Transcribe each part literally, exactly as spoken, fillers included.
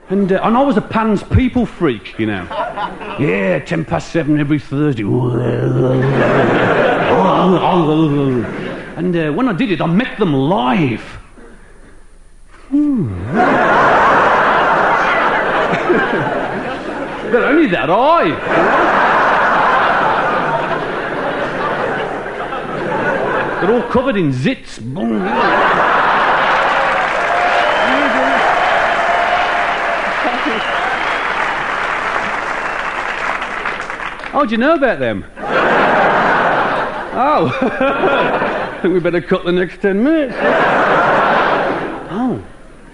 And, uh, and I was a Pan's people freak, you know. Yeah, ten past seven every Thursday. And uh, when I did it, I met them live. But only that eye. They're all covered in zits. Oh, do you know about them? Oh. I think we better cut the next ten minutes. Oh.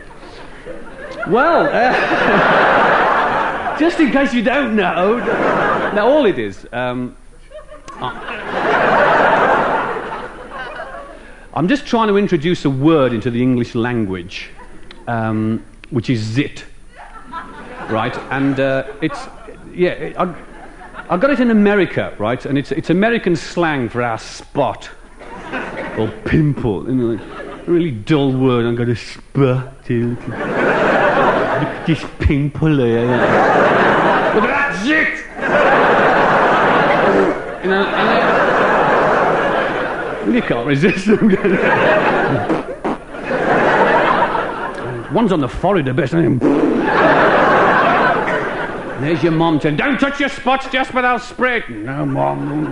Well, uh, just in case you don't know, now all it is, um, I'm just trying to introduce a word into the English language, um, which is zit, right? And uh, it's, yeah, it, I, I got it in America, right? And it's it's American slang for our spot or pimple, you know, like, a really dull word. I've got a spot. Look at this pimple here. Look at that zit. You know, and they, you can't resist them. One's on the forehead, the best. There's your mum saying, "Don't touch your spots, Jasper, they'll spread." No, Mum.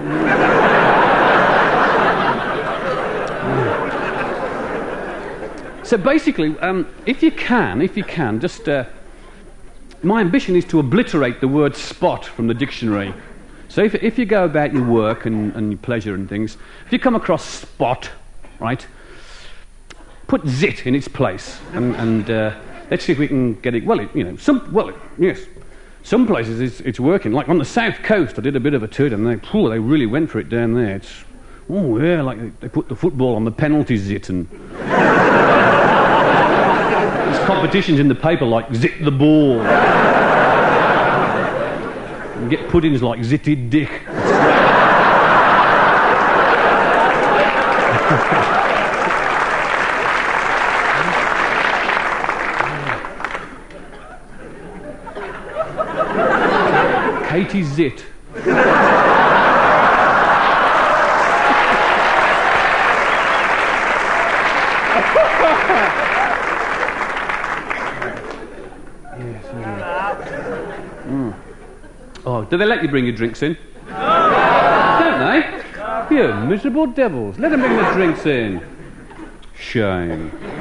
So basically, um, if you can, if you can, just... Uh, my ambition is to obliterate the word spot from the dictionary. So if, if you go about your work and, and your pleasure and things, if you come across spot, right, put zit in its place. And, and uh, let's see if we can get it... Well, it, you know, some... Well, it, yes... Some places it's, it's working. Like on the south coast, I did a bit of a tour, and they, phew, they really went for it down there. It's, oh yeah, like they, they put the football on the penalty zit, and there's competitions in the paper like zit the ball, and get puddings like zitted dick. Katie Zit. Yes, mm. Oh, do they let you bring your drinks in? Don't they? You miserable devils. Let them bring the drinks in. Shame.